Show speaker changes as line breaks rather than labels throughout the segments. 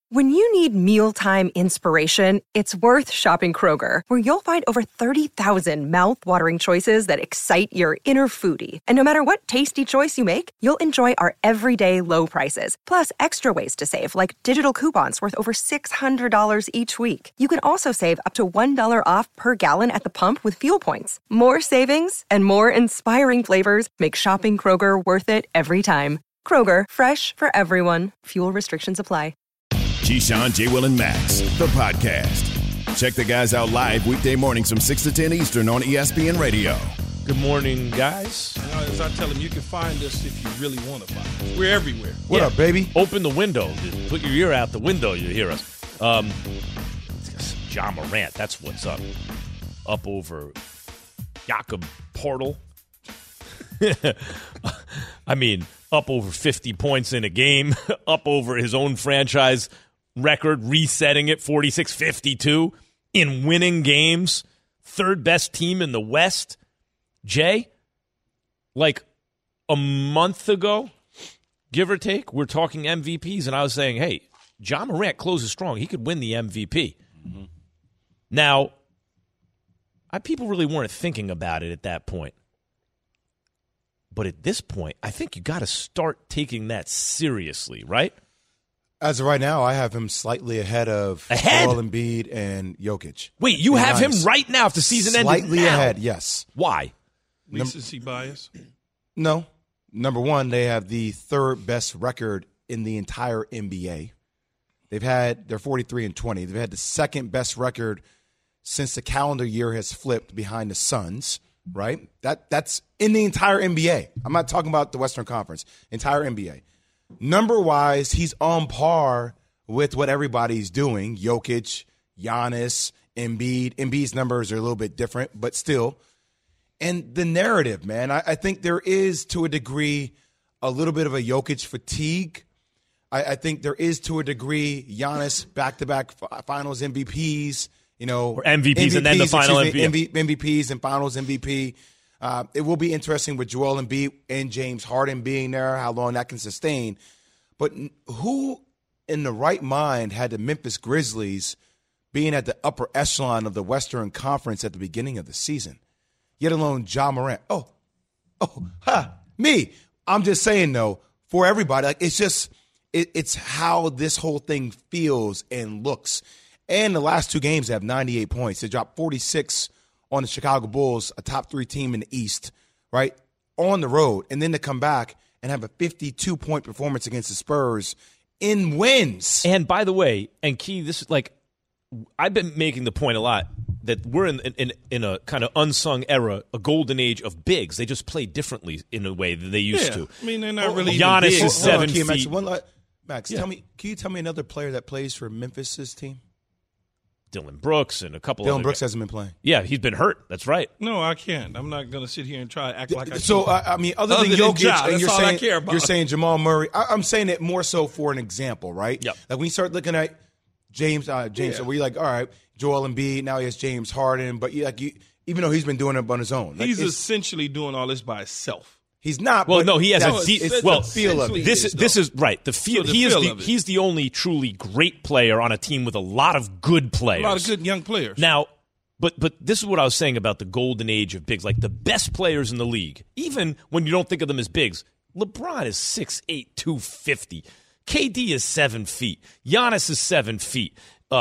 When you need mealtime inspiration, it's worth shopping Kroger, where you'll find over 30,000 mouth-watering choices that excite your inner foodie. And no matter what tasty choice you make, you'll enjoy our everyday low prices, plus extra ways to save, like digital coupons worth over $600 each week. You can also save up to $1 off per gallon at the pump with fuel points. More savings and more inspiring flavors make shopping Kroger worth it every time. Kroger, fresh for everyone. Fuel restrictions apply.
Keyshawn, J. Will, and Max, the podcast. Check the guys out live weekday mornings from 6 to 10 Eastern on ESPN Radio.
Good morning, guys.
As I tell them, you can find us if you really want to find us. We're everywhere.
What up, baby? Open the window. Put your ear out the window. You hear us. Ja Morant, that's what's up. Up over Jakob Poeltl. I mean, up over 50 points in a game. Up over his own franchise record, resetting it 46-52 in winning games. Third best team in the West. Jay, like a month ago, give or take, we're talking MVPs, and I was saying, hey, Ja Morant closes strong. He could win the MVP. Mm-hmm. Now, people really weren't thinking about it at that point. But at this point, I think you got to start taking that seriously, right?
As of right now, I have him slightly ahead of Joel Embiid and Jokic.
Wait, you have him right now if the season ended
slightly
now?
ahead, yes.
Why?
Recency bias?
No. Number one, they have the third best record in the entire NBA. They're 43-20. They've had the second best record since the calendar year has flipped behind the Suns, right? That's in the entire NBA. I'm not talking about the Western Conference, entire NBA. Number-wise, he's on par with what everybody's doing. Jokic, Giannis, Embiid. Embiid's numbers are a little bit different, but still. And the narrative, man, I think there is, to a degree, a little bit of a Jokic fatigue. I think there is, to a degree, Giannis back-to-back finals MVPs, or
MVPs and then the final MVP.
MVPs and finals MVP. It will be interesting with Joel Embiid and James Harden being there, how long that can sustain. But who in the right mind had the Memphis Grizzlies being at the upper echelon of the Western Conference at the beginning of the season, yet alone Ja Morant? Me. I'm just saying, though, for everybody, like it's how this whole thing feels and looks. And the last two games, they have 98 points. They dropped 46 on the Chicago Bulls, a top three team in the East, right, on the road. And then to come back and have a 52-point performance against the Spurs in wins.
And by the way, and Key, this is like, I've been making the point a lot that we're in a kind of unsung era, a golden age of bigs. They just play differently in a way that they used to.
I mean, they're not really
Giannis
even
is 7 feet.
Max, can you tell me another player that plays for Memphis's team?
Dillon Brooks and a couple
Dillon
other
Brooks
guys.
hasn't been playing.
Yeah, he's been hurt. That's right.
No, I can't. I'm not going to sit here and try to act like I can.
So, other than Jokic,
Ja,
and
that's all I care about.
You're saying Jamal Murray. I'm saying it more so for an example, right?
Yep.
Like when you start looking at James, so where you're like, all right, Joel Embiid, now he has James Harden, but even though he's been doing it on his own.
He's essentially doing all this by himself.
He's not.
Well, no, he has
the feel of it.
This is right. The feel. He's the only truly great player on a team with a lot of good players.
A lot of good young players.
Now, but this is what I was saying about the golden age of bigs, like the best players in the league. Even when you don't think of them as bigs, LeBron is 6'8", 250. KD is 7 feet. Giannis is 7 feet.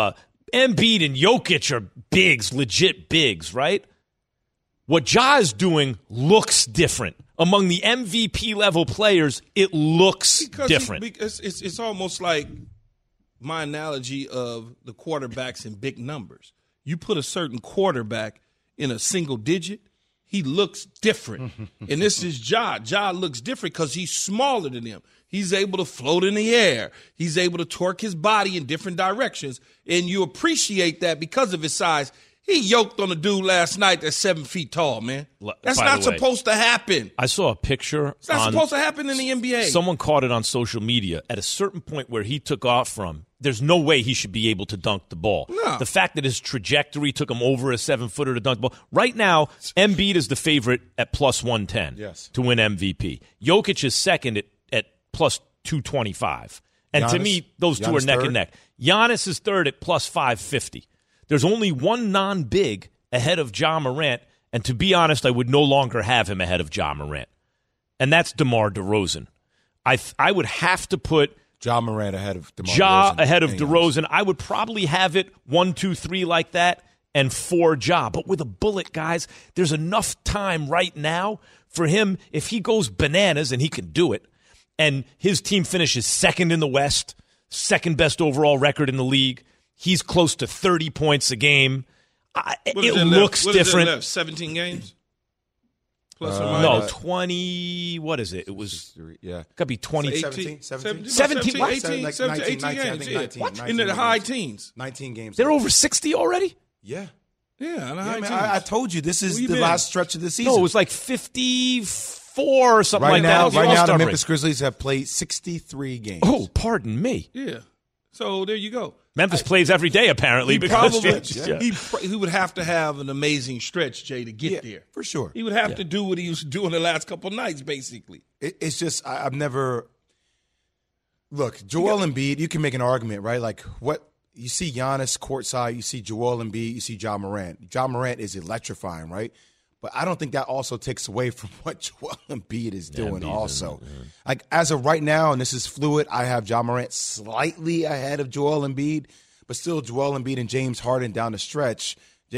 Embiid and Jokic are bigs, legit bigs, right? What Ja is doing looks different. Among the MVP level players, it looks different.
Because it's almost like my analogy of the quarterbacks in big numbers. You put a certain quarterback in a single digit, he looks different. And this is Ja. Ja looks different because he's smaller than him. He's able to float in the air. He's able to torque his body in different directions. And you appreciate that because of his size. He yoked on a dude last night that's 7 feet tall, man. That's not supposed to happen.
I saw a picture.
It's not supposed to happen in the NBA.
Someone caught it on social media. At a certain point where he took off from, there's no way he should be able to dunk the ball.
No.
The fact that his trajectory took him over a 7-footer to dunk the ball. Right now, Embiid is the favorite at plus 110 to win MVP. Jokic is second at plus 225. And
Giannis?
to me, those two
Giannis
are neck
third?
and neck. Giannis is third at plus 550. There's only one non-big ahead of Ja Morant, and to be honest, I would no longer have him ahead of Ja Morant. And that's DeMar DeRozan. I would have to put
Ja Morant ahead of DeMar
Ja
DeRozan.
ahead of
Anything
DeRozan. I would probably have it 1, 2, 3 like that, and 4 Ja. But with a bullet, guys, there's enough time right now for him, if he goes bananas, and he can do it, and his team finishes second in the West, second best overall record in the league, he's close to 30 points a game. It looks different.
Left? 17 games? Plus or
No,
minus?
20, what is it? It was,
Yeah.
got to be 20.
17?
17, what?
18
Like
17, 18
19, I
games.
think
Yeah.
19,
What?
19
In the
games.
high teens.
19 games.
They're over 60 already?
Yeah.
Yeah, in the high
Yeah,
teens.
man, I told you, this is
Where you
the
been?
last stretch of the season.
No, it was like 54 or something
right
like
now,
that.
right now, the
All-Star
Memphis
break.
Grizzlies have played 63 games.
Oh, pardon me.
Yeah. So there you go.
Memphis plays every day, apparently.
He
because
probably he would have to have an amazing stretch, Jay, to get there.
for sure.
He would have to do what he used to do in the last couple nights, basically.
It's just I've never look. Joel Embiid, you can make an argument, right? Like what you see Giannis courtside, you see Joel Embiid, you see Ja Morant. Ja Morant is electrifying, right? But I don't think that also takes away from what Joel Embiid is doing. Also, like as of right now, and this is fluid, I have Ja Morant slightly ahead of Joel Embiid, but still Joel Embiid and James Harden down the stretch.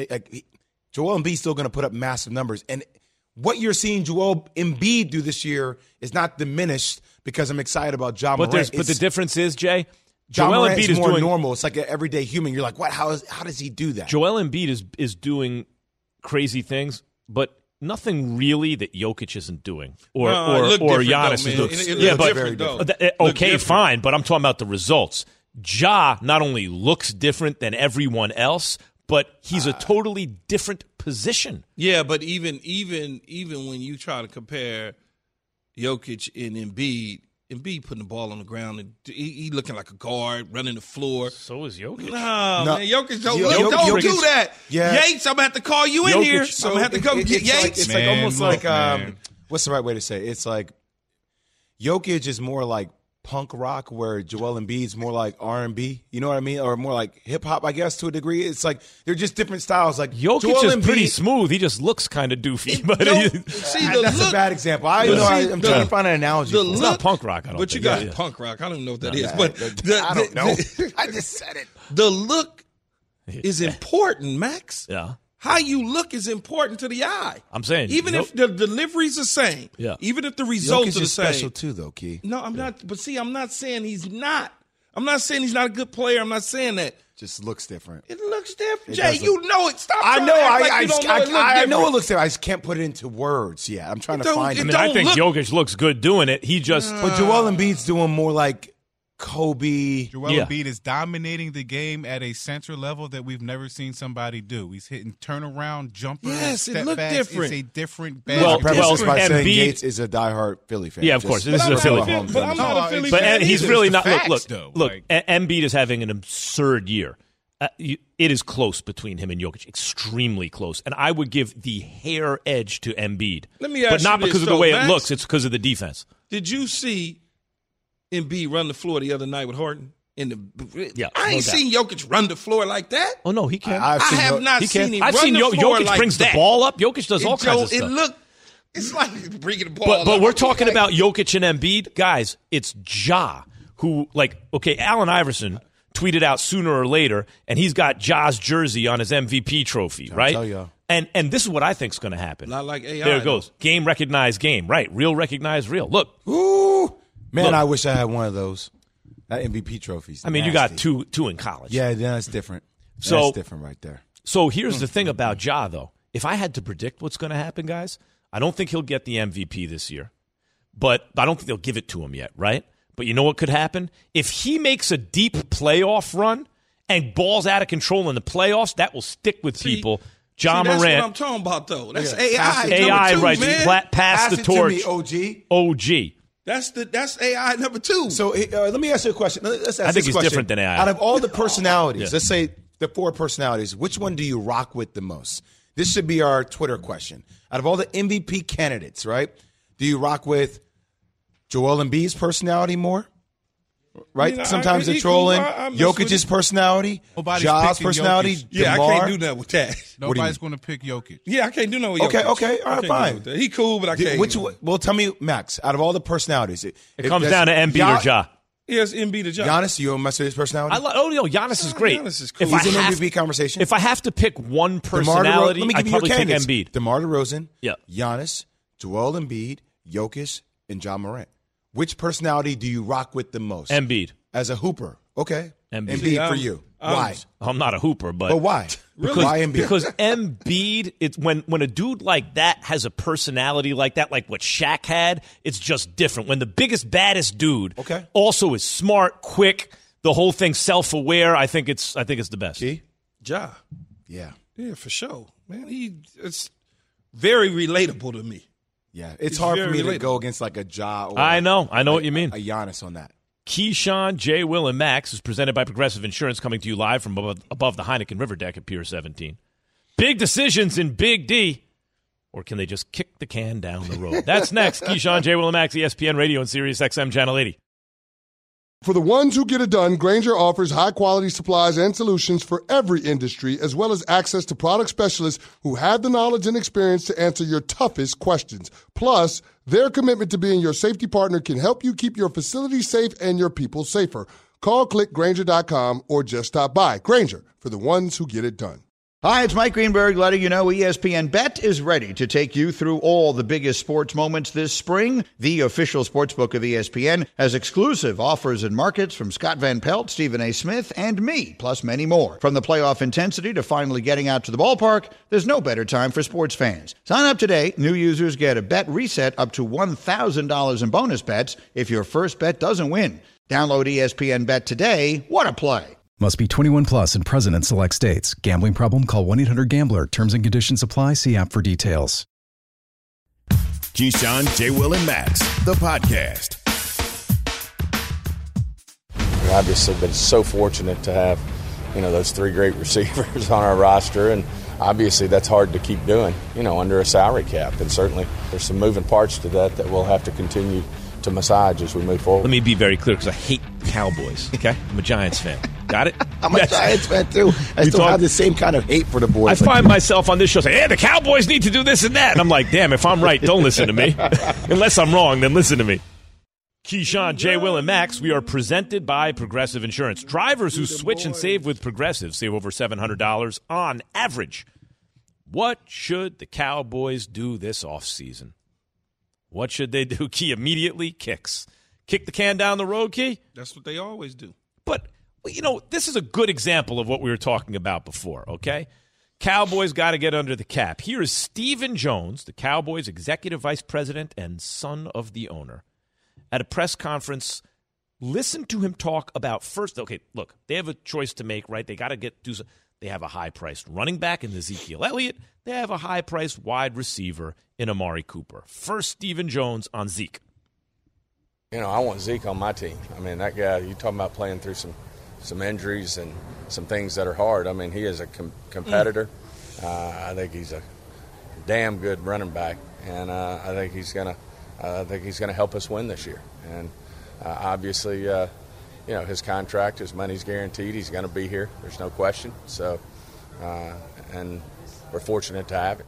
Joel Embiid's still going to put up massive numbers, and what you're seeing Joel Embiid do this year is not diminished because I'm excited about Ja Morant.
But the difference is, Jay,
Ja
Joel
Morant
Embiid
is
is
more
doing
normal. It's like an everyday human. You're like, what? How does he do that?
Joel Embiid is doing crazy things, but nothing really that Jokic isn't doing, or Giannis is doing.
It looks different, though.
Okay, fine, but I'm talking about the results. Ja not only looks different than everyone else, but he's a totally different position.
Yeah, but even when you try to compare Jokic and Embiid putting the ball on the ground, and he looking like a guard, running the floor.
So is Jokic.
No, man, Jokic don't
Jokic
do
is-
that.
Yeah.
Yates, I'm going to have to call you in
Jokic-
here. So I'm going to have to come get Yates.
It's
Man,
like almost
look,
like
man.
what's the right way to say it? It's like Jokic is more like punk rock, where Joel Embiid's more like R&B. You know what I mean? Or more like hip hop, I guess, to a degree. It's like they're just different styles. Like
Jokic
Joel
is
Embiid,
pretty smooth. He just looks kind of doofy. But
See, the
That's
look,
a bad example. I'm
the-
trying to find an analogy.
the
for it.
it's not punk rock, I don't
But you
think.
got
Yeah.
punk rock. I don't even know what that
No,
is. But
I don't know. I just said it.
The look is important, Max.
Yeah.
How you look is important to the eye.
I'm saying,
even if the delivery's the same,
Yeah.
even if the results
Jokic
are the
is special
same.
too, though, Key.
No, I'm not. But see, I'm not saying he's not. I'm not saying he's not a good player. I'm not saying that.
Just looks different.
It looks different.
It
Jay,
does
you
look-
know it. Stop.
I
trying
know.
to act like you don't know it look
I know it
different.
looks different. I just can't put it into words yet. I'm trying
It
to
don't-
find
it
I
it.
mean, I
don't
think
look-
Jokic looks good doing it. He just
But Joel Embiid's doing more like Kobe.
Joel
Yeah.
Embiid is dominating the game at a center level that we've never seen somebody do. He's hitting turnaround jumpers,
Yes, it
step
look
backs.
different.
It's a different
Well,
I
basketball.
preface this by saying
Embiid-
Gates is a diehard Philly fan.
Yeah, of course. This is
I'm
a
not
Philly
a
fan.
Philly- but I'm not a Philly
But
fan
he's
either.
really
It's
not.
the facts,
Look,
though.
look.
Like-
Embiid is having an absurd year. It is close between him and Jokic, extremely close. And I would give the hair edge to Embiid.
Let me ask
but not
you this,
because of the
though,
way
Max.
it looks. It's because of the defense.
Did you see Embiid run the floor the other night with Harden?
Yeah,
I ain't
no doubt.
seen Jokic run the floor like that.
Oh no, he can.
I've
I
seen
have
Jokic-
not
he
seen
can.
him
I've
run
seen
the floor
Jokic
like
brings
that.
the ball up. Jokic does all kinds of stuff.
It's like bringing the ball
But
up.
we're talking about Jokic and Embiid. Guys, it's Ja who, Allen Iverson tweeted out sooner or later, and he's got Ja's jersey on his MVP trophy, right?
tell ya.
And this is what I think is going to happen.
Not like AI.
There it goes. Game recognized game. Right. Real recognized real. Look,
Ooh, man,
Look.
I wish I had one of those. That MVP trophies.
I mean, you got two in college.
Yeah, that's different.
So-
That's different right there.
So here's the thing about Ja, though. If I had to predict what's going to happen, guys, I don't think he'll get the MVP this year. But I don't think they'll give it to him yet, right? But you know what could happen? If he makes a deep playoff run and balls out of control in the playoffs, that will stick with people. Ja
That's what I'm
Morant,
talking about, though. That's
Yeah.
AI.
AI,
number two,
right?
man.
Pass the
it
torch.
to me, OG.
OG.
That's AI number two.
So let me ask you a question. Let's ask
I think
this
he's
question.
different than AI.
Out of all the personalities,
Yeah.
let's say the 4 personalities, which one do you rock with the most? This should be our Twitter question. Out of all the MVP candidates, right? Do you rock with Joel Embiid's personality more? right?
You know,
Sometimes they're
he
trolling.
cool. I mess
Jokic's
with it.
personality,
Nobody's
Ja's
picking
personality,
Jokic.
Yeah,
DeMar.
I can't do nothing with that.
Nobody's going to pick Jokic.
Yeah, I can't do nothing with
Okay,
Jokic.
okay, all
I
right,
can't do
fine.
nothing with that. He cool, but I can't.
Well, tell me, Max, out of all the personalities.
It comes down to Embiid or Ja.
Yes, Embiid or Ja.
Giannis, you don't mess with his personality?
Giannis is great.
Giannis is cool.
If
He's
I
in
have-
MVP conversation.
If I have to pick one personality,
let me give
I'd
you your
probably pick
candidates.
Embiid.
DeMar DeRozan,
Yeah.
Giannis, Joel Embiid, Jokic, and Ja Morant. Which personality do you rock with the most?
Embiid.
As a hooper. Okay.
Embiid.
Embiid for you. Why?
I'm not a hooper, but
Why?
Because,
Why Embiid?
Because Embiid, it's when a dude like that has a personality like that, like what Shaq had, it's just different. When the biggest, baddest dude also is smart, quick, the whole thing self-aware, I think it's the best.
Ja.
Yeah.
Yeah, for sure. Man, it's very relatable to me.
Yeah. It's hard for me
very
to go against like a Ja or
I know what you mean.
A Giannis on that.
Keyshawn, J. Will, and Max is presented by Progressive Insurance, coming to you live from above the Heineken River deck at Pier 17. Big decisions in Big D, or can they just kick the can down the road? That's next. Keyshawn, J. Will, and Max, ESPN Radio and Sirius XM Channel 80.
For the ones who get it done, Grainger offers high-quality supplies and solutions for every industry, as well as access to product specialists who have the knowledge and experience to answer your toughest questions. Plus, their commitment to being your safety partner can help you keep your facility safe and your people safer. Call, click Grainger.com, or just stop by. Grainger, for the ones who get it done.
Hi, it's Mike Greenberg letting you know ESPN Bet is ready to take you through all the biggest sports moments this spring. The official sportsbook of ESPN has exclusive offers and markets from Scott Van Pelt, Stephen A. Smith, and me, plus many more. From the playoff intensity to finally getting out to the ballpark, there's no better time for sports fans. Sign up today. New users get a bet reset up to $1,000 in bonus bets if your first bet doesn't win. Download ESPN Bet today. What a play.
Must be 21 plus and present in select states. Gambling problem? Call 1-800-GAMBLER. Terms and conditions apply. See app for details.
Keyshawn, J. Will, and Max, the podcast.
We've obviously been so fortunate to have, those three great receivers on our roster, and obviously that's hard to keep doing, under a salary cap. And certainly there's some moving parts to that we'll have to continue to massage as we move forward.
Let me be very clear, because I hate Cowboys. Okay, I'm a Giants fan. Got it?
I'm a Giants fan, too. I still have the same kind of hate for the boys.
I find myself on this show saying, hey, the Cowboys need to do this and that. And I'm like, damn, if I'm right, don't listen to me. Unless I'm wrong, then listen to me. Keyshawn, J. Will, and Max, we are presented by Progressive Insurance. Drivers who switch and save with Progressive save over $700 on average. What should the Cowboys do this offseason? What should they do? Key immediately kicks. Kick the can down the road, Key?
That's what they always do.
But, this is a good example of what we were talking about before, okay? Cowboys got to get under the cap. Here is Stephen Jones, the Cowboys' executive vice president and son of the owner, at a press conference. Listen to him talk about first. Okay, look, they have a choice to make, right? They got to do some. They have a high-priced running back in Ezekiel Elliott. They have a high-priced wide receiver in Amari Cooper. First, Stephen Jones on Zeke.
I want Zeke on my team. I mean, that guy, you're talking about playing through some injuries and some things that are hard. I mean, he is a competitor. I think he's a damn good running back, and I think he's gonna help us win this year. And obviously, his contract, his money's guaranteed. He's going to be here. There's no question. So, and we're fortunate to have it.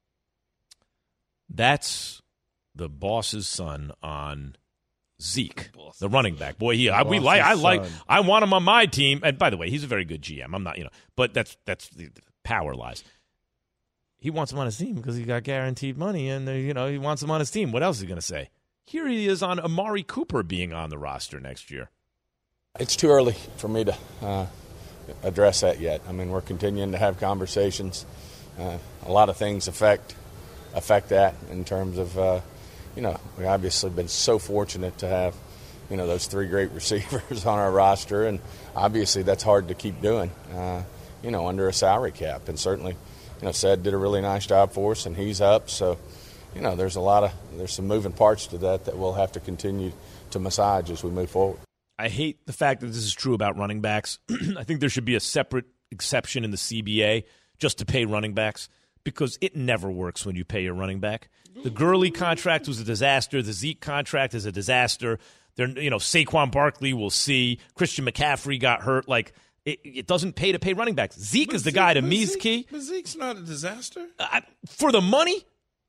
That's the boss's son on Zeke, the running back. Boy, I want him on my team. And by the way, he's a very good GM. I'm not, but that's the power lies. He wants him on his team because he got guaranteed money, and he wants him on his team. What else is he going to say? Here he is on Amari Cooper being on the roster next year.
It's too early for me to address that yet. I mean, we're continuing to have conversations. A lot of things affect that in terms of, we've obviously been so fortunate to have, those three great receivers on our roster, and obviously that's hard to keep doing, under a salary cap. And certainly, Sed did a really nice job for us, and he's up. So, there's some moving parts to that we'll have to continue to massage as we move forward.
I hate the fact that this is true about running backs. I think there should be a separate exception in the CBA just to pay running backs, because it never works when you pay your running back. The Gurley contract was a disaster. The Zeke contract is a disaster. Saquon Barkley, we'll see. Christian McCaffrey got hurt. Like, it doesn't pay to pay running backs. Zeke is the guy to me is key.
But Zeke's not a disaster.
For the money?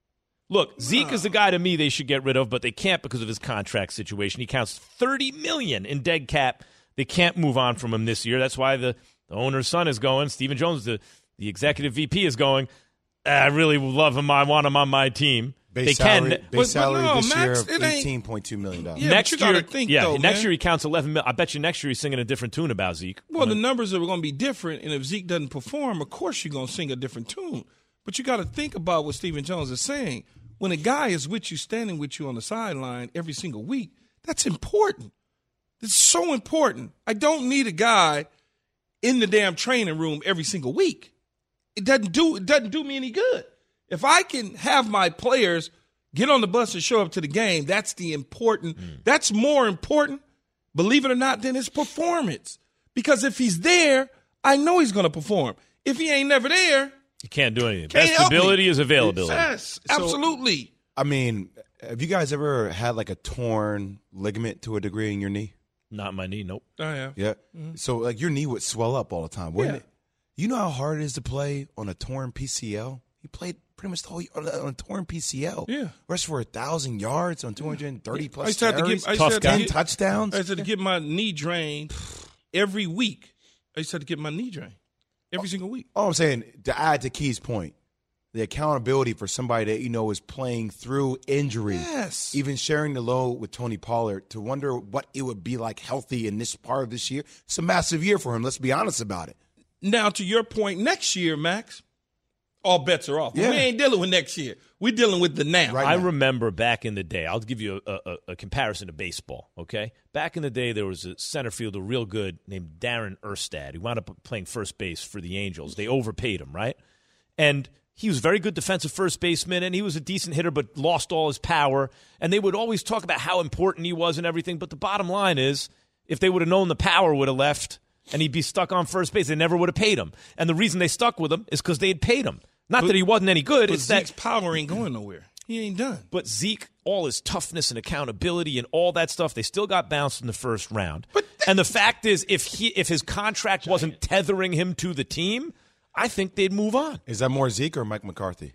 Look, Zeke is the guy to me they should get rid of, but they can't because of his contract situation. He counts $30 million in dead cap. They can't move on from him this year. That's why the owner's son is going. Stephen Jones, the executive VP, is going, I really love him. I want him on my team.
Base salary this year of $18.2 million.
Yeah, next year,
next year he counts $11 million. I bet you next year he's singing a different tune about Zeke.
Well, the numbers are going to be different, and if Zeke doesn't perform, of course you're going to sing a different tune. But you got to think about what Stephen Jones is saying. When a guy is with you, standing with you on the sideline every single week, that's important. It's so important. I don't need a guy in the damn training room every single week. It doesn't do me any good. If I can have my players get on the bus and show up to the game, that's the important. That's more important, believe it or not, than his performance. Because if he's there, I know he's going to perform. If he ain't never there,
you can't do anything. Best ability is availability.
Yes, absolutely.
So, I mean, have you guys ever had like a torn ligament to a degree in your knee?
Not my knee, nope.
I have.
Yeah. Mm-hmm. So like your knee would swell up all the time, wouldn't it? You know how hard it is to play on a torn PCL? He played pretty much the whole year on a torn PCL.
Yeah.
Rushed for 1,000 yards on 230 plus
carries.
10 touchdowns.
I used to get my knee drained every week. I used to get my knee drained every single week.
All I'm saying, to add to Key's point, the accountability for somebody that is playing through injury,
yes,
even sharing the load with Tony Pollard, to wonder what it would be like healthy in this part of this year. It's a massive year for him. Let's be honest about it.
Now, to your point, next year, Max, all bets are off.
Yeah.
We ain't dealing with next year. We're dealing with the now.
I remember back in the day, I'll give you a comparison to baseball, okay? Back in the day, there was a center fielder real good named Darren Erstad. He wound up playing first base for the Angels. They overpaid him, right? And he was a very good defensive first baseman, and he was a decent hitter but lost all his power. And they would always talk about how important he was and everything. But the bottom line is, if they would have known the power would have left and he'd be stuck on first base, they never would have paid him. And the reason they stuck with him is because they had paid him. Not that he wasn't any good.
But Zeke's power ain't going nowhere. He ain't done.
But Zeke, all his toughness and accountability and all that stuff, they still got bounced in the first round. And the fact is, if his contract wasn't tethering him to the team, I think they'd move on.
Is that more Zeke or Mike McCarthy?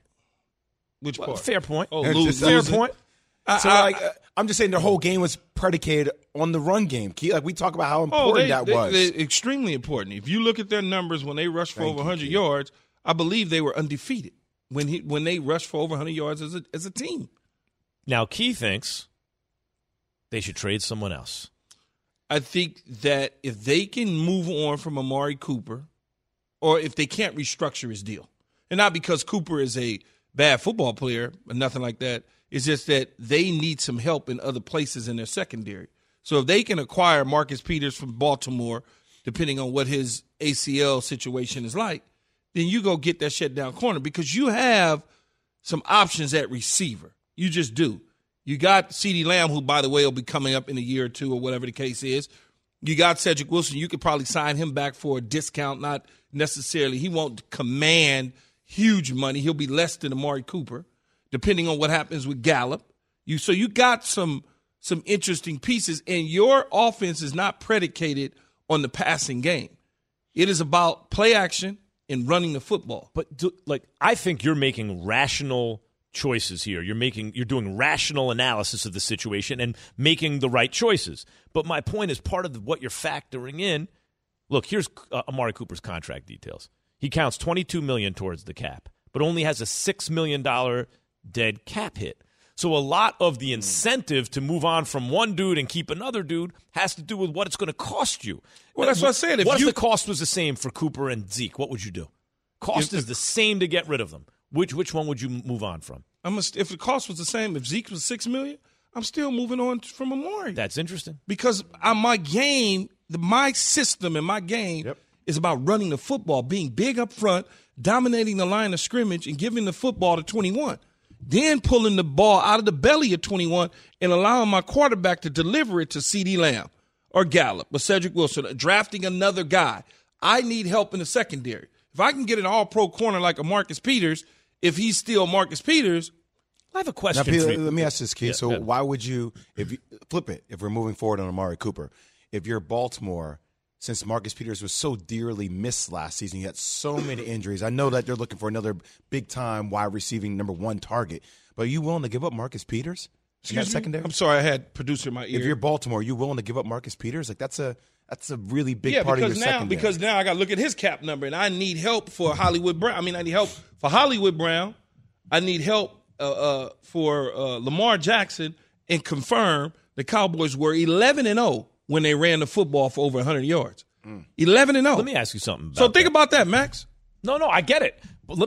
Which part?
Fair point.
Fair point. I'm just saying their whole game was predicated on the run game. Like we talk about how important that was.
They're extremely important. If you look at their numbers when they rushed for over 100 yards, I believe they were undefeated when they rushed for over 100 yards as a team.
Now, Key thinks they should trade someone else.
I think that if they can move on from Amari Cooper, or if they can't restructure his deal, and not because Cooper is a bad football player or nothing like that, it's just that they need some help in other places in their secondary. So if they can acquire Marcus Peters from Baltimore, depending on what his ACL situation is like, then you go get that shutdown corner because you have some options at receiver. You just do. You got CeeDee Lamb, who, by the way, will be coming up in a year or two or whatever the case is. You got Cedric Wilson. You could probably sign him back for a discount, not necessarily. He won't command huge money. He'll be less than Amari Cooper, depending on what happens with Gallup. So you got some interesting pieces, and your offense is not predicated on the passing game. It is about play action and running the football.
But I think you're making rational choices here. You're doing rational analysis of the situation and making the right choices. But my point is part of what you're factoring in. Look, here's Amari Cooper's contract details. He counts $22 million towards the cap, but only has a $6 million dead cap hit. So a lot of the incentive to move on from one dude and keep another dude has to do with what it's going to cost you.
Well, that's what I said.
If the cost was the same for Cooper and Zeke, what would you do? Cost is the same to get rid of them. Which one would you move on from?
If the cost was the same, if Zeke was $6 million, I'm still moving on from Amari.
That's interesting.
Because my game, my system and my game is about running the football, being big up front, dominating the line of scrimmage, and giving the football to 21. Then pulling the ball out of the belly of 21 and allowing my quarterback to deliver it to CeeDee Lamb or Gallup or Cedric Wilson, drafting another guy. I need help in the secondary. If I can get an all-pro corner like a Marcus Peters, if he's still Marcus Peters,
I have a question.
Now,
for you.
let me ask this, Keith.
Yeah,
so
yeah.
why would you, if you flip it, if we're moving forward on Amari Cooper, if you're Baltimore, since Marcus Peters was so dearly missed last season, he had so many injuries. I know that they're looking for another big-time wide receiving number one target, but are you willing to give up Marcus Peters in that secondary?
I'm sorry, I had producer in my ear.
If you're Baltimore, are you willing to give up Marcus Peters? Like that's a really big part of your secondary.
Because now I got to look at his cap number, and I need help for Hollywood Brown. I need help for Hollywood Brown. I need help for Lamar Jackson, and confirm the Cowboys were 11-0 when they ran the football for over 100 yards. 11-0.
Let me ask you something.
So think about that, Max.
No, I get it.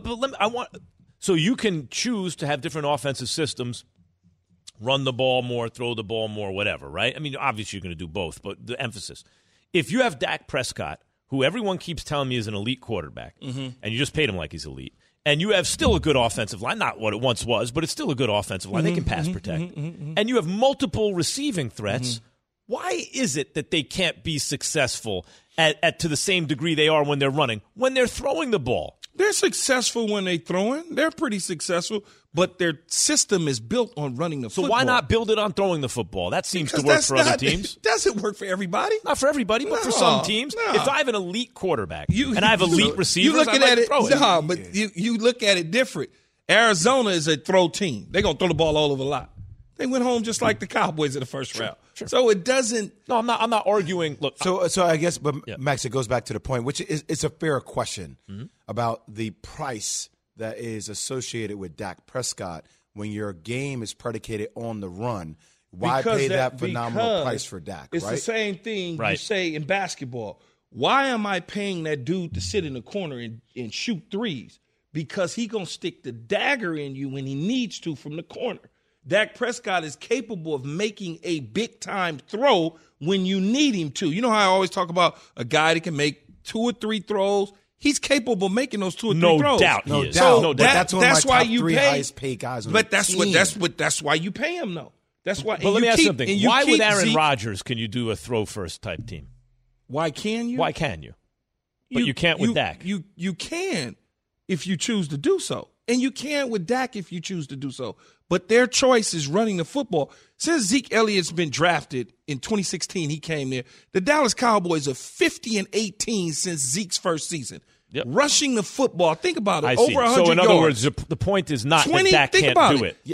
So you can choose to have different offensive systems, run the ball more, throw the ball more, whatever, right? I mean, obviously you're going to do both, but the emphasis. If you have Dak Prescott, who everyone keeps telling me is an elite quarterback, and you just paid him like he's elite, and you have still a good offensive line, not what it once was, but it's still a good offensive line. They can pass protect. And you have multiple receiving threats. Why is it that they can't be successful at to the same degree they are when they're running, when they're throwing the ball?
They're successful when they're throwing. They're pretty successful, but their system is built on running the football.
So why not build it on throwing the football? That seems to work for other teams.
It doesn't work for everybody.
Not for everybody, but for some teams.
No.
If I have an elite quarterback and I have elite receivers,
you looking
I
at
might
it.
throw it.
No, but you look at it different. Arizona is a throw team. They're going to throw the ball all over the lot. They went home just like the Cowboys in the first round.
Sure.
So it doesn't.
No, I'm not arguing. Look,
So I guess, but Max, it goes back to the point, which is it's a fair question about the price that is associated with Dak Prescott when your game is predicated on the run. Why pay that phenomenal price for Dak?
It's
right?
the same thing you say in basketball. Why am I paying that dude to sit in the corner and shoot threes? Because he gonna stick the dagger in you when he needs to from the corner. Dak Prescott is capable of making a big-time throw when you need him to. You know how I always talk about a guy that can make 2 or 3 throws? He's capable of making those 2 or 3 throws.
No doubt.
So
that's one of my
why
top
you
3
pay.
highest paid guys on
But
the team.
that's why you pay him, though. That's why.
But let me ask you something. Why with Aaron
Zeke,
Rodgers can you do a throw-first type team?
Why can you?
Why can you? But you can't with Dak.
You can if you choose to do so. And you can with Dak if you choose to do so. But their choice is running the football. Since Zeke Elliott's been drafted in 2016, he came there. The Dallas Cowboys are 50-18 since Zeke's first season.
Yep.
Rushing the football. Think about it.
I
Over
see.
100
So in
yards.
other words, the point is not that Dak
think
can't
about
do it.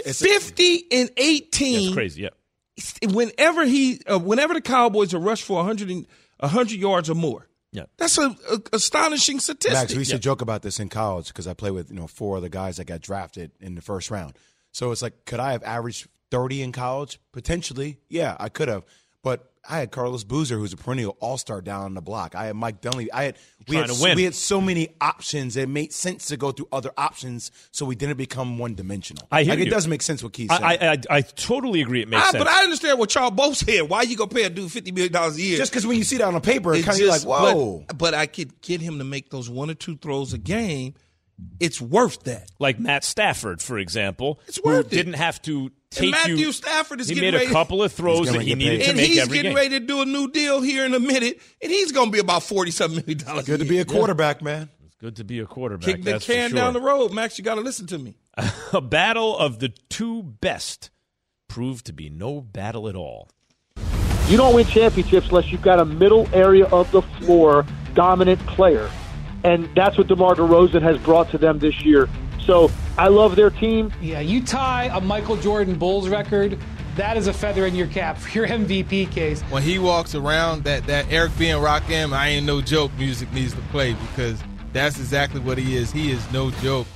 50-18.
That's crazy, yeah.
Whenever the Cowboys are rushed for 100 yards or more.
Yeah.
That's an astonishing statistic.
Max, we used to joke about this in college because I played with 4 other guys that got drafted in the first round. So it's like, could I have averaged 30 in college? Potentially, yeah, I could have. But I had Carlos Boozer, who's a perennial all-star down on the block. I had Mike Dunleavy. We had so many options. It made sense to go through other options so we didn't become one-dimensional.
I hear you.
It does make sense what Keith said.
I totally agree it makes sense.
But I understand what y'all both said. Why you going to pay a dude $50 million a year?
Just because when you see that on a paper, it kind of like, whoa.
But I could get him to make those 1 or 2 throws a game. It's worth that.
Like Matt Stafford, for example,
it's worth
who didn't have to take
and Matthew Stafford is
he
getting
made
ready.
A couple of throws that he needed to make every game.
And he's getting ready to do a new deal here in a minute, and he's going to be about $40-something million.
Good to be a quarterback, man.
It's good to be a quarterback.
Kick the can down the road, Max. You got to listen to me.
A battle of the 2 best proved to be no battle at all.
You don't win championships unless you've got a middle area of the floor dominant player. And that's what DeMar DeRozan has brought to them this year. So I love their team.
Yeah, you tie a Michael Jordan Bulls record, that is a feather in your cap for your MVP case.
When he walks around, that Eric B. and Rakim, I ain't no joke music needs to play because that's exactly what he is. He is no joke.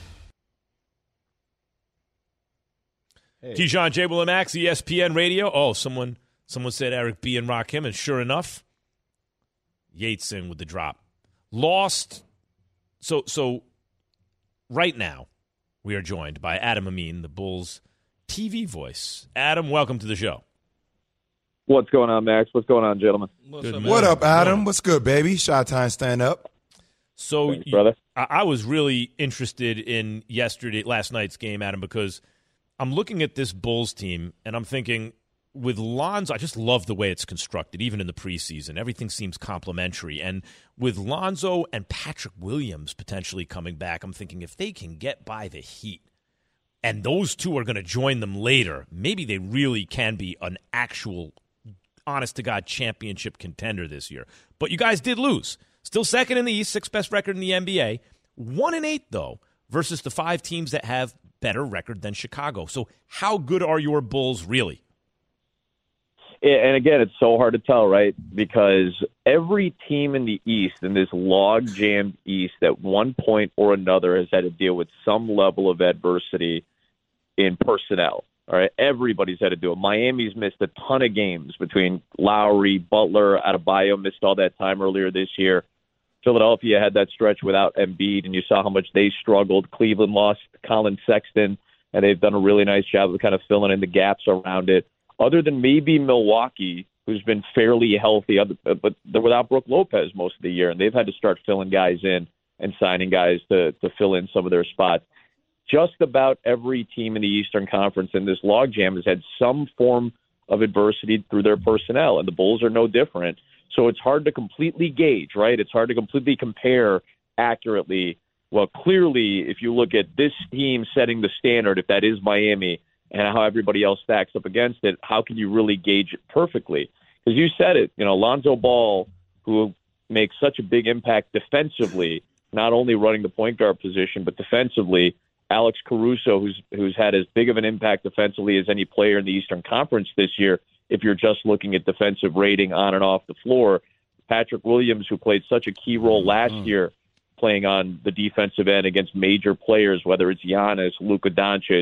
Keyshawn, J. Will and Max, ESPN Radio. Oh, someone said Eric B. and Rakim, and sure enough, Yates in with the drop. Lost. So right now, we are joined by Adam Amin, the Bulls TV voice. Adam, welcome to the show.
What's going on, Max? What's going on, gentlemen?
What up, Adam? What's good, baby? Chi-Time, stand up.
So,
thanks, brother.
I was really interested in last night's game, Adam, because I'm looking at this Bulls team, and I'm thinking, with Lonzo, I just love the way it's constructed, even in the preseason. Everything seems complementary. And with Lonzo and Patrick Williams potentially coming back, I'm thinking if they can get by the Heat, and those two are going to join them later, maybe they really can be an actual, honest-to-God championship contender this year. But you guys did lose. Still second in the East, sixth best record in the NBA. 1-8, though, versus the 5 teams that have better record than Chicago. So how good are your Bulls really?
And again, it's so hard to tell, right? Because every team in the East, in this log-jammed East, at one point or another has had to deal with some level of adversity in personnel. All right, everybody's had to do it. Miami's missed a ton of games between Lowry, Butler, Adebayo missed all that time earlier this year. Philadelphia had that stretch without Embiid, and you saw how much they struggled. Cleveland lost Colin Sexton, and they've done a really nice job of kind of filling in the gaps around it. Other than maybe Milwaukee, who's been fairly healthy, but they're without Brook Lopez most of the year, and they've had to start filling guys in and signing guys to fill in some of their spots. Just about every team in the Eastern Conference in this logjam has had some form of adversity through their personnel, and the Bulls are no different. So it's hard to completely gauge, right? It's hard to completely compare accurately. Well, clearly, if you look at this team setting the standard, if that is Miami, and how everybody else stacks up against it, how can you really gauge it perfectly? Because you said it, Lonzo Ball, who makes such a big impact defensively, not only running the point guard position, but defensively. Alex Caruso, who's had as big of an impact defensively as any player in the Eastern Conference this year, if you're just looking at defensive rating on and off the floor. Patrick Williams, who played such a key role last year playing on the defensive end against major players, whether it's Giannis, Luka Doncic,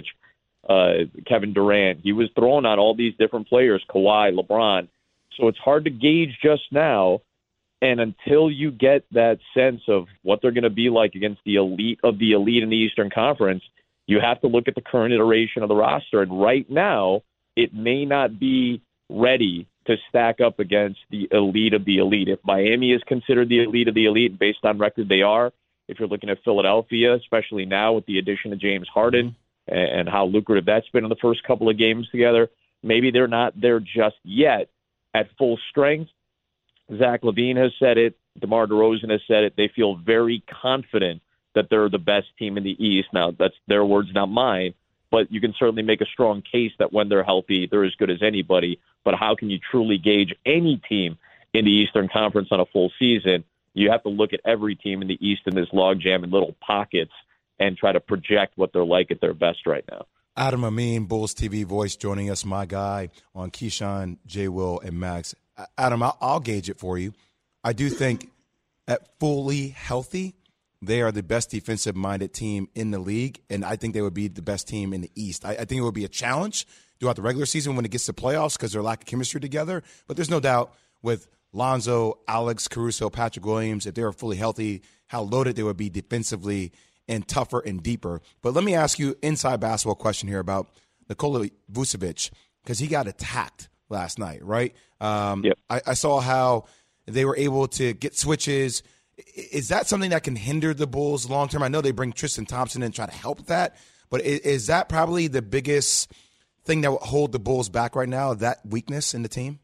Kevin Durant. He was throwing on all these different players, Kawhi, LeBron. So it's hard to gauge just now. And until you get that sense of what they're going to be like against the elite of the elite in the Eastern Conference, you have to look at the current iteration of the roster. And right now, it may not be ready to stack up against the elite of the elite. If Miami is considered the elite of the elite based on record, they are. If you're looking at Philadelphia, especially now with the addition of James Harden and how lucrative that's been in the first couple of games together, maybe they're not there just yet at full strength. Zach LaVine has said it. DeMar DeRozan has said it. They feel very confident that they're the best team in the East. Now, that's their words, not mine. But you can certainly make a strong case that when they're healthy, they're as good as anybody. But how can you truly gauge any team in the Eastern Conference on a full season? You have to look at every team in the East in this logjam in little pockets and try to project what they're like at their best right now.
Adam Amin, Bulls TV voice, joining us, my guy, on Keyshawn, J. Will, and Max. Adam, I'll gauge it for you. I do think at fully healthy, they are the best defensive-minded team in the league, and I think they would be the best team in the East. I think it would be a challenge throughout the regular season when it gets to playoffs because their lack of chemistry together. But there's no doubt with Lonzo, Alex Caruso, Patrick Williams, if they were fully healthy, how loaded they would be defensively and tougher and deeper. But let me ask you inside basketball question here about Nikola Vucevic because he got attacked last night, right?
Yep.
I saw how they were able to get switches. Is that something that can hinder the Bulls long term? I know they bring Tristan Thompson in and try to help with that, but is that probably the biggest thing that will hold the Bulls back right now, that weakness in the team?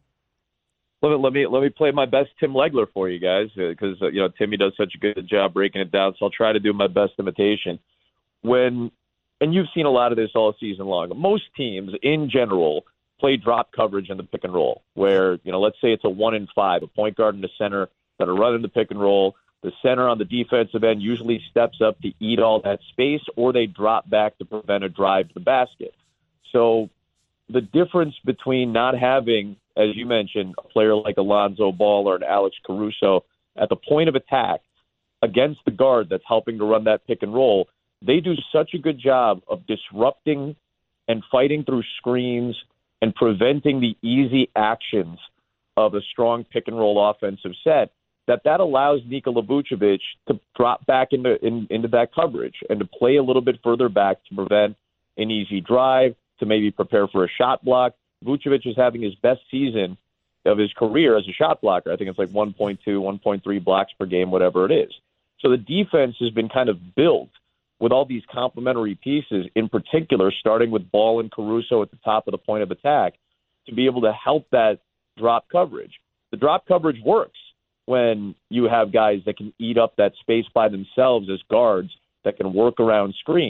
Let me play my best Tim Legler for you guys because Timmy does such a good job breaking it down, so I'll try to do my best imitation. And you've seen a lot of this all season long. Most teams in general play drop coverage in the pick and roll, where let's say it's a 1-5, a point guard and a center that are running the pick and roll. The center on the defensive end usually steps up to eat all that space, or they drop back to prevent a drive to the basket. So the difference between not having, as you mentioned, a player like Alonzo Ball or an Alex Caruso at the point of attack against the guard that's helping to run that pick and roll, they do such a good job of disrupting and fighting through screens and preventing the easy actions of a strong pick and roll offensive set that allows Nikola Vucevic to drop back into that coverage and to play a little bit further back to prevent an easy drive, to maybe prepare for a shot block. Vucevic is having his best season of his career as a shot blocker. I think it's like 1.2, 1.3 blocks per game, whatever it is. So the defense has been kind of built with all these complementary pieces, in particular, starting with Ball and Caruso at the top of the point of attack, to be able to help that drop coverage. The drop coverage works when you have guys that can eat up that space by themselves as guards that can work around screens.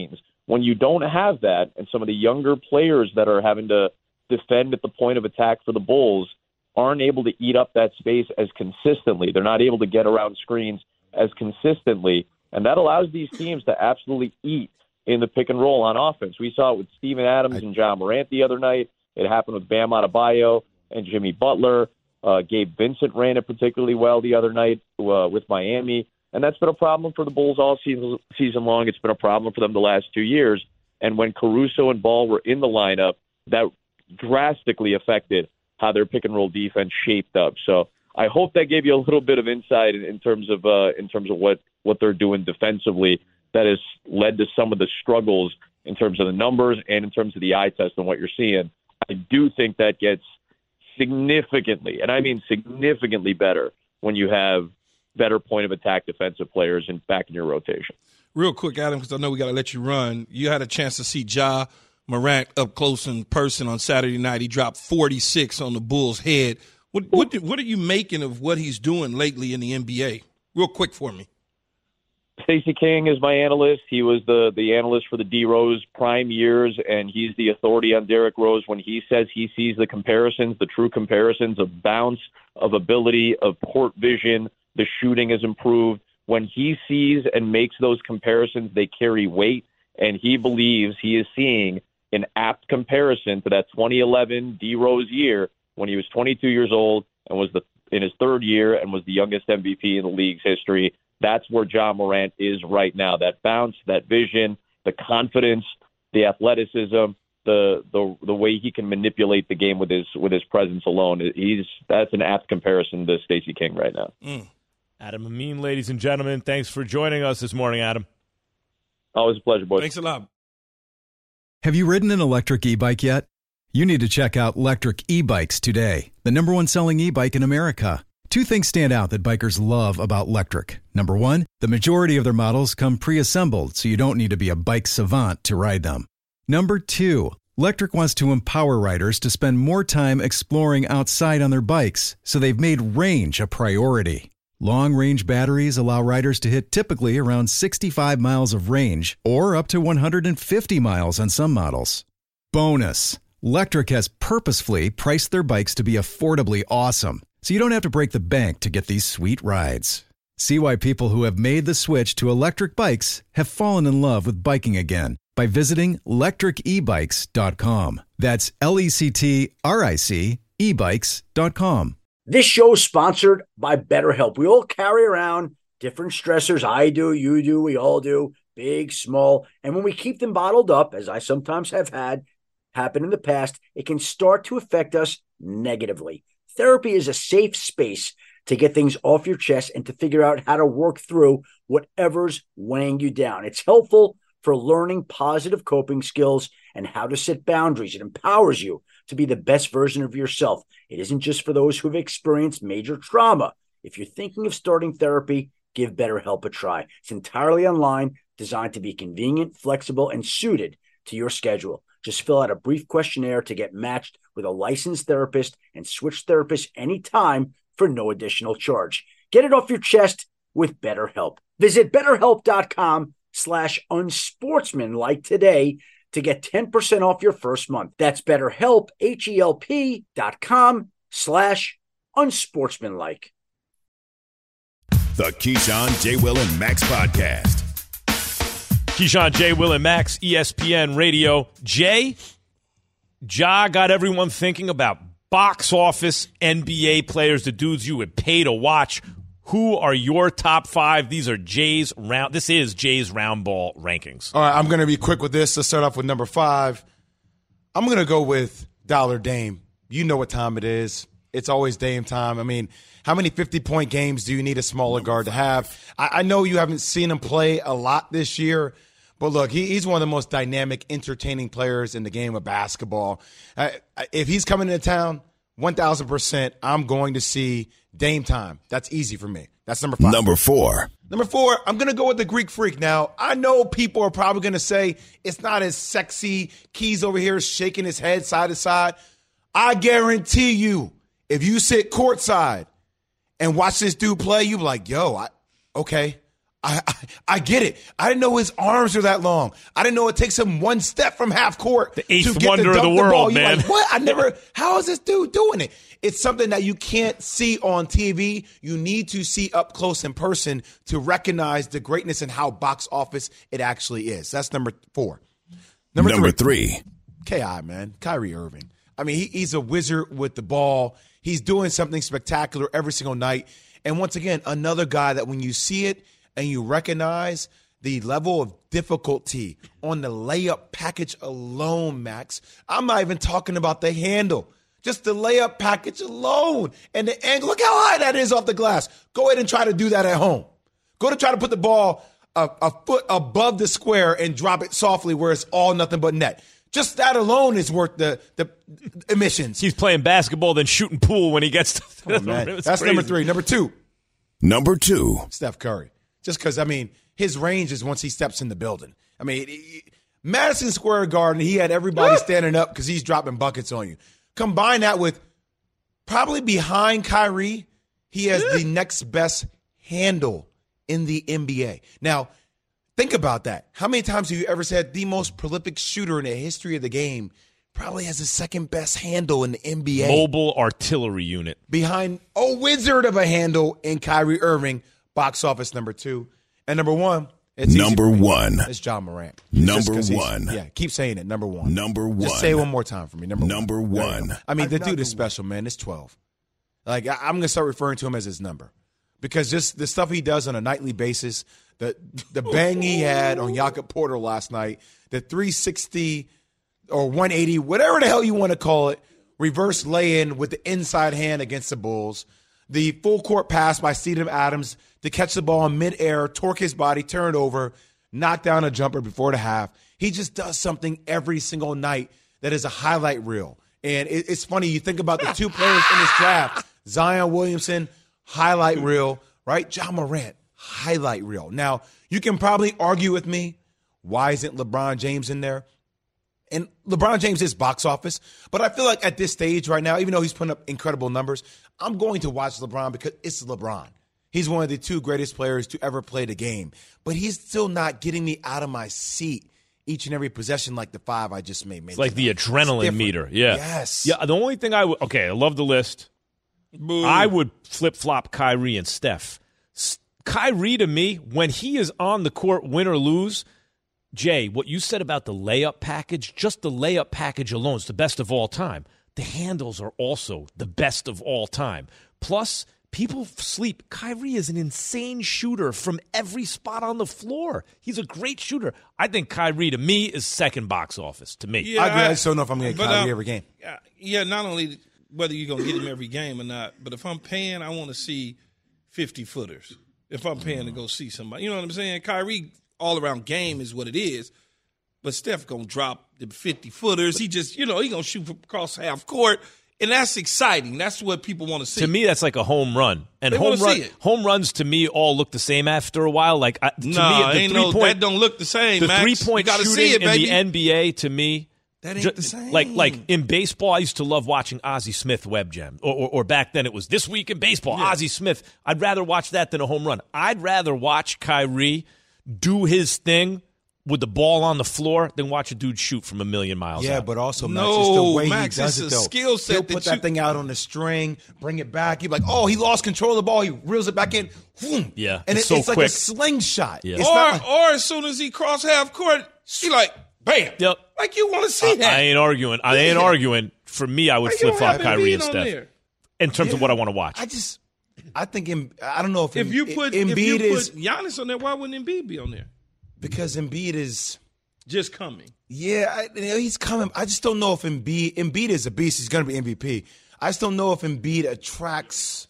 when you don't have that, and some of the younger players that are having to defend at the point of attack for the Bulls aren't able to eat up that space as consistently. They're not able to get around screens as consistently, and that allows these teams to absolutely eat in the pick and roll on offense. We saw it with Steven Adams and John Morant the other night. It happened with Bam Adebayo and Jimmy Butler. Gabe Vincent ran it particularly well the other night with Miami. And that's been a problem for the Bulls all season long. It's been a problem for them the last 2 years. And when Caruso and Ball were in the lineup, that drastically affected how their pick and roll defense shaped up. So I hope that gave you a little bit of insight in terms of what they're doing defensively that has led to some of the struggles in terms of the numbers and in terms of the eye test and what you're seeing. I do think that gets significantly, and I mean significantly better when you have better point of attack defensive players back in your rotation.
Real quick, Adam, because I know we got to let you run. You had a chance to see Ja Morant up close in person on Saturday night. He dropped 46 on the Bulls' head. What are you making of what he's doing lately in the NBA? Real quick for me.
Stacey King is my analyst. He was the analyst for the D Rose prime years, and he's the authority on Derrick Rose when he says he sees the comparisons, the true comparisons of bounce, of ability, of court vision. The shooting has improved. When he sees and makes those comparisons, they carry weight, and he believes he is seeing an apt comparison to that 2011 D Rose year when he was 22 years old and was in his third year and was the youngest MVP in the league's history. That's where Ja Morant is right now. That bounce, that vision, the confidence, the athleticism, the way he can manipulate the game with his presence alone. That's an apt comparison to Stacey King right now.
Adam Amin, ladies and gentlemen, thanks for joining us this morning, Adam.
Always a pleasure, boys.
Thanks a lot.
Have you ridden an electric e-bike yet? You need to check out Lectric E-Bikes today, the #1 selling e-bike in America. Two things stand out that bikers love about Lectric. Number one, the majority of their models come pre-assembled, so you don't need to be a bike savant to ride them. Number two, Lectric wants to empower riders to spend more time exploring outside on their bikes, so they've made range a priority. Long-range batteries allow riders to hit typically around 65 miles of range, or up to 150 miles on some models. Bonus, Lectric has purposefully priced their bikes to be affordably awesome, so you don't have to break the bank to get these sweet rides. See why people who have made the switch to electric bikes have fallen in love with biking again by visiting lectricebikes.com. That's LECTRIC ebikes.com.
This show is sponsored by BetterHelp. We all carry around different stressors. I do, you do, we all do, big, small. And when we keep them bottled up, as I sometimes have had happen in the past, it can start to affect us negatively. Therapy is a safe space to get things off your chest and to figure out how to work through whatever's weighing you down. It's helpful for learning positive coping skills and how to set boundaries. It empowers you to be the best version of yourself. It isn't just for those who have experienced major trauma. If you're thinking of starting therapy, give BetterHelp a try. It's entirely online, designed to be convenient, flexible, and suited to your schedule. Just fill out a brief questionnaire to get matched with a licensed therapist and switch therapists anytime for no additional charge. Get it off your chest with BetterHelp. Visit BetterHelp.com/unsportsmanlike today to get 10% off your first month. That's BetterHelp, HELP.com/unsportsmanlike.
The Keyshawn, J. Will, and Max Podcast.
Keyshawn, J. Will, and Max, ESPN Radio. Jay, Ja got everyone thinking about box office NBA players, the dudes you would pay to watch. Who are your top five? This is Jay's round ball rankings.
All right, I'm going to be quick with this. Let's start off with number 5. I'm going to go with Dollar Dame. You know what time it is. It's always Dame time. I mean, how many 50-point games do you need a smaller guard to have? I know you haven't seen him play a lot this year, but look, he's one of the most dynamic, entertaining players in the game of basketball. If he's coming into town, 1,000%, I'm going to see Dame time. That's easy for me. That's number 5.
Number 4.
Number 4, I'm going to go with the Greek Freak. Now, I know people are probably going to say it's not as sexy. Keys over here shaking his head side to side. I guarantee you, if you sit courtside and watch this dude play, you'll be like, yo, okay, I get it. I didn't know his arms are that long. I didn't know it takes him one step from half court.
The eighth
to get
wonder
to
of the
dunk
world,
ball.
man.
Like, what? How is this dude doing it? It's something that you can't see on TV. You need to see up close in person to recognize the greatness and how box office it actually is. That's number 4.
Number three.
KI, man. Kyrie Irving. I mean, he's a wizard with the ball. He's doing something spectacular every single night. And once again, another guy that when you see it and you recognize the level of difficulty on the layup package alone, Max, I'm not even talking about the handle. Just the layup package alone. And the angle, look how high that is off the glass. Go ahead and try to do that at home. Go to try to put the ball a foot above the square and drop it softly where it's all nothing but net. Just that alone is worth the emissions.
He's playing basketball, then shooting pool when he gets to
the man. That's crazy. Number 3. Number 2. Steph Curry. Just because, I mean, his range is once he steps in the building. I mean, Madison Square Garden, he had everybody standing up because he's dropping buckets on you. Combine that with probably behind Kyrie, he has the next best handle in the NBA. Now, think about that. How many times have you ever said the most prolific shooter in the history of the game probably has the second best handle in the NBA?
Mobile artillery unit.
Behind a wizard of a handle in Kyrie Irving, box office number 2. And number 1, it's
number 1.
It's John Morant.
Number 1.
Yeah, keep saying it. Number 1.
Number 1.
Just say it one more time for me. Number
1.
I mean, the dude is special, man. It's 12. Like, I'm going to start referring to him as his number. Because just the stuff he does on a nightly basis, the bang he had on Jakob Porter last night, the 360 or 180, whatever the hell you want to call it, reverse lay-in with the inside hand against the Bulls, the full court pass by Steven Adams to catch the ball in midair, torque his body, turn it over, knock down a jumper before the half. He just does something every single night that is a highlight reel. And it's funny, you think about the 2 players in this draft, Zion Williamson, highlight reel, right? John Morant, highlight reel. Now, you can probably argue with me, why isn't LeBron James in there? And LeBron James is box office, but I feel like at this stage right now, even though he's putting up incredible numbers, I'm going to watch LeBron because it's LeBron. He's one of the 2 greatest players to ever play the game, but he's still not getting me out of my seat each and every possession like the 5 I just made.
It's like the adrenaline meter. Yeah.
Yes.
Yeah, the only thing I love the list. Boo. I would flip-flop Kyrie and Steph. Kyrie, to me, when he is on the court, win or lose, Jay, what you said about the layup package, just the layup package alone is the best of all time. The handles are also the best of all time. Plus, people sleep. Kyrie is an insane shooter from every spot on the floor. He's a great shooter. I think Kyrie, to me, is second box office, to me.
Yeah, I agree. I just don't know if I'm going to get Kyrie every game.
Yeah, not only whether you're going to get him every game or not, but if I'm paying, I want to see 50-footers. If I'm paying to go see somebody. You know what I'm saying? Kyrie, all-around game is what it is, but Steph going to drop the 50-footers. He just, he going to shoot across half court, and that's exciting. That's what people want to see.
To me, that's like a home run. And
they
home runs, to me, all look the same after a while. Like,
that don't look the same,
The
Max.
three-point shooting in the NBA, to me,
that ain't the same.
Like in baseball, I used to love watching Ozzie Smith web jam. Or back then it was This Week in Baseball, yeah. Ozzie Smith. I'd rather watch that than a home run. I'd rather watch Kyrie do his thing with the ball on the floor than watch a dude shoot from a million miles out.
Yeah, but also, Max, it's the way
Max,
he does it, though.
Skill set.
He'll put that thing out on the string, bring it back. He's like, oh, he lost control of the ball. He reels it back in. Boom.
Yeah,
and
it's
like
quick.
a slingshot.
Yeah.
Or as soon as he cross half court, he like, bam.
Yep.
Like you want to see that.
I ain't arguing. For me, I would flip-flop Kyrie and Steph in terms of what I want to watch.
I think I don't know if
you put Giannis on there, why wouldn't Embiid be on there?
Because Embiid is
just coming.
Yeah, he's coming. I just don't know if Embiid is a beast. He's going to be MVP. I just don't know if Embiid attracts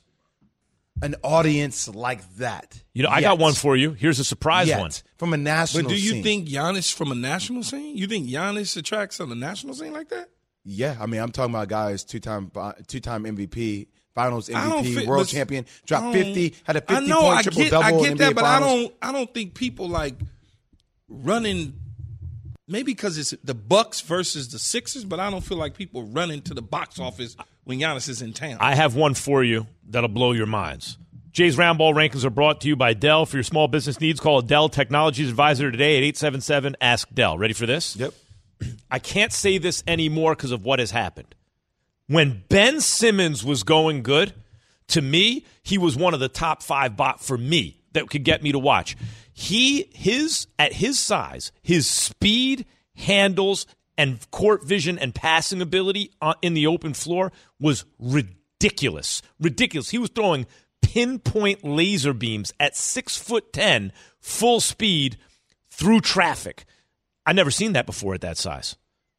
an audience like that.
I got one for you. Here's a surprise one.
From a national scene.
But do you think Giannis from a national scene? You think Giannis attracts on a national scene like that?
Yeah, I mean, I'm talking about a guy who's two-time MVP, Finals MVP, world champion, dropped 50, had a 50-point triple-double.
I get that, but
Finals.
I don't think people like running. Maybe because it's the Bucks versus the Sixers, but I don't feel like people run into the box office when Giannis is in town.
I have one for you that'll blow your minds. Jay's Roundball Rankings are brought to you by Dell. For your small business needs, call a Dell Technologies Advisor today at 877-ASK-DELL. Ready for this?
Yep.
I can't say this anymore because of what has happened. When Ben Simmons was going good, to me, he was one of the top 5 for me that could get me to watch. At his size, his speed, handles, and court vision and passing ability in the open floor was ridiculous. Ridiculous. He was throwing pinpoint laser beams at 6'10", full speed through traffic. I've never seen that before at that size.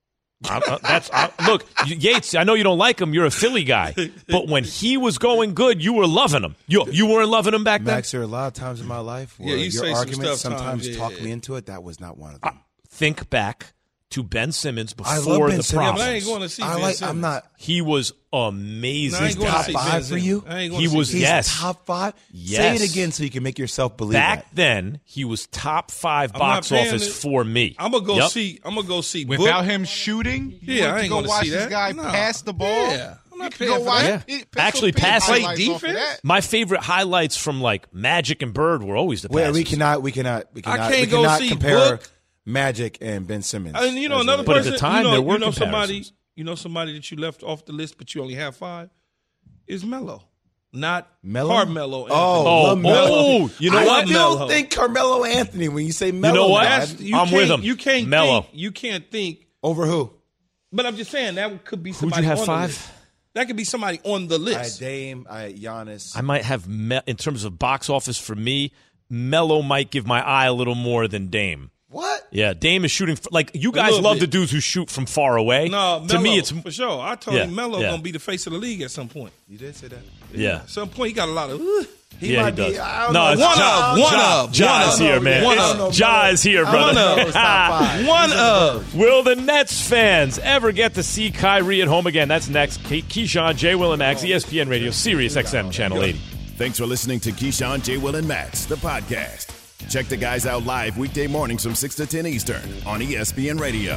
Look, Yates, I know you don't like him. You're a Philly guy. But when he was going good, you were loving him. You weren't loving him back then?
Max, there are a lot of times in my life where your arguments sometimes talk me into it. That was not one of them.
Think back to Ben Simmons before
I love Ben
the
Simmons.
problems.
Yeah, but I ain't going to see Ben Simmons.
I'm not.
He was amazing.
No, I ain't going
top
to see
5
Ben
for you?
Simmons. I ain't going
He
to see
was
Ben
yes.
He's top 5?
Yes.
Say it again so you can make yourself believe
Back
that.
then, he was top 5
I'm
box
not paying
office
it.
for me.
I'm gonna go see. I'm gonna go see.
Without
Book.
him shooting, you
Yeah,
want
I
to
ain't
go
gonna
watch
see
this
that.
guy
No.
pass the ball.
Yeah, I'm not
You
paying
can
for
go watch
that.
Actually, passing
highlights off of that.
My favorite highlights from like Magic and Bird were always the
Well,
passes.
we cannot compare Magic and Ben Simmons.
And you know another
But
person.
at the time, there were
somebody. You know somebody that you left off the list, but you only have 5. Is Melo, not Carmelo.
Oh, you know
I
what?
still think Carmelo Anthony when you say Melo.
You know what?
I'm
with him.
You can't
Melo.
think. You can't think
over who?
But I'm just saying that could be
Who'd
somebody
you have
on
5?
the list. That could be somebody on the list.
I had Dame. I had Giannis.
I might have, in terms of box office for me, Melo might give my eye a little more than Dame.
What?
Yeah, Dame is shooting. Like, you guys love the dudes who shoot from far away.
No,
to
Melo,
me, it's
for sure. I told him Melo going to be the face of the league at some point.
You did say that?
Yeah.
At some point, he got a lot of.
He might
be.
does.
I don't
No,
know.
it's Ja is here, man. Ja is here, brother.
One of.
Will the Nets fans ever get to see Kyrie at home again? That's next. Keyshawn, J. Will, and Max, ESPN Radio, Sirius XM, Channel 80.
Thanks for listening to Keyshawn, J. Will, and Max, the podcast. Check the guys out live weekday mornings from 6 to 10 Eastern on ESPN Radio.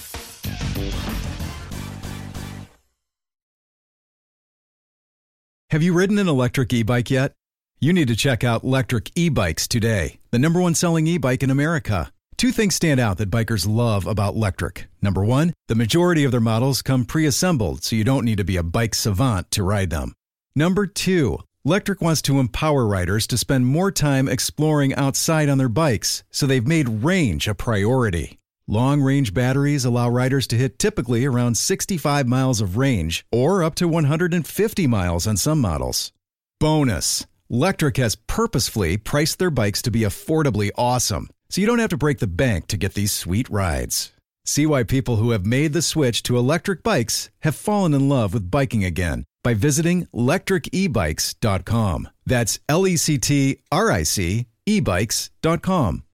Have you ridden an electric e-bike yet? You need to check out Electric E-Bikes today, the #1 selling e-bike in America. 2 things stand out that bikers love about Electric. Number 1, the majority of their models come pre-assembled, so you don't need to be a bike savant to ride them. Number 2, Electric wants to empower riders to spend more time exploring outside on their bikes, so they've made range a priority. Long-range batteries allow riders to hit typically around 65 miles of range, or up to 150 miles on some models. Bonus, Electric has purposefully priced their bikes to be affordably awesome, so you don't have to break the bank to get these sweet rides. See why people who have made the switch to electric bikes have fallen in love with biking again by visiting lectricebikes.com. That's LECTRIC ebikes.com.